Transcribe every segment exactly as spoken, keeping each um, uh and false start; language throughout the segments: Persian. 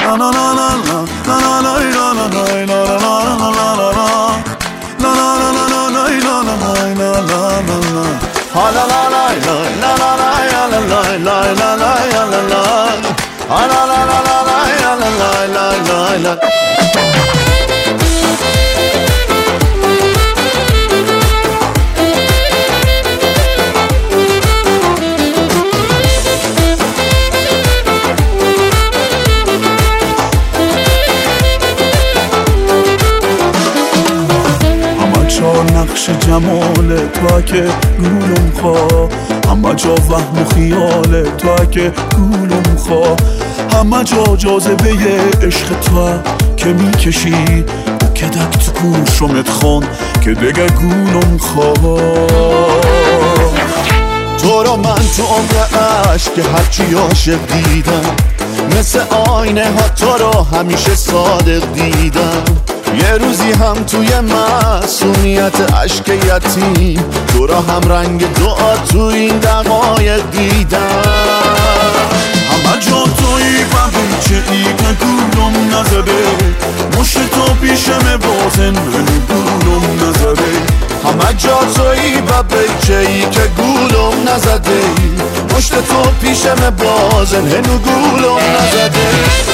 نقش جمال تو که گولم خواه، همه جا وهم و خیال تو که گولم خواه، همه جا جاذبه عشق تو که میکشی که دک تو گوشمت خون که دیگه گولم خواه. تو رو من تو عمر عشق که هرچی عاشق دیدم، مثل آینه ها تو رو همیشه صادق دیدم. یه روزی هم توی معصومیت عشق یتیم، تو را هم رنگ دعا تو این دقایق دیدم. همه جا تویی و بیچه ای که گولم نزده، مشت تو پیشم بازن منو گولم نزده. همه جا تویی و بیچه ای که گولم نزده، مشت تو پیشم بازن هنو گولم نزده.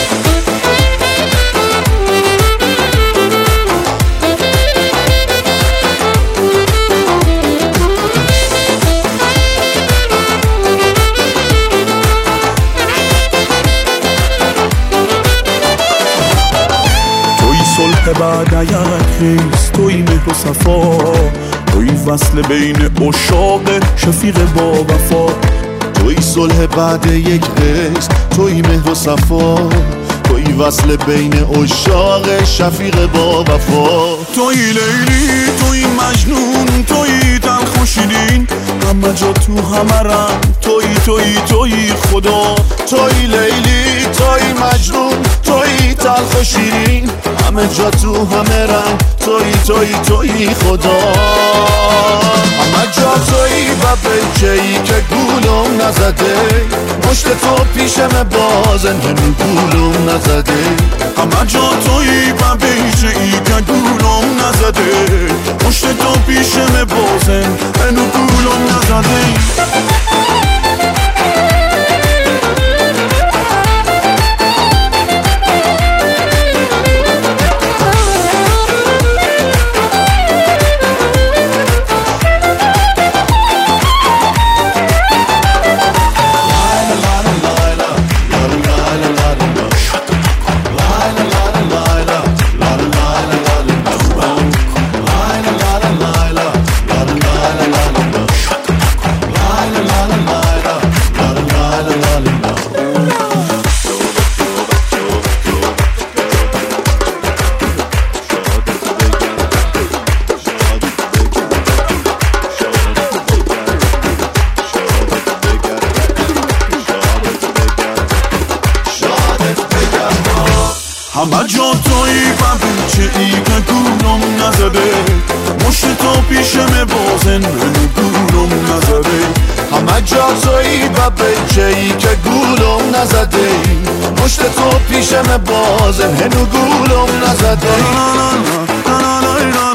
صلح بعد یک خیز، توی مهر و صفا، توی وصل بین عشاق شفیق با وفا. توی صلح بعد یک خیز، توی مهر و صفا، توی وصل بین عشاق شفیق با وفا. توی لیلی، توی مجنون، توی تلخ و شیرین، همه جا تو همه رنگ، توی توی توی خدا. توی لیلی، توی مجنون، توی تلخ و شیرین، همه جا تو همه رنگ، توی توی توی خدا. همه جا توی و بیچه ای که گولم نزده، مشت تو پیشم بازن هنو گولم نزده. همه جا توی و بیچه ای که گولم نزده، مشت تو پیشم بازن هنو گولم نزده. همه جا توی و بیچه ای که گولم نزده، مشت تو پیشم بازن منو گولم نزده. همه جا توی و بیچه ای که گولم نزده، مشت تو پیشم بازن هنو گولم نزده.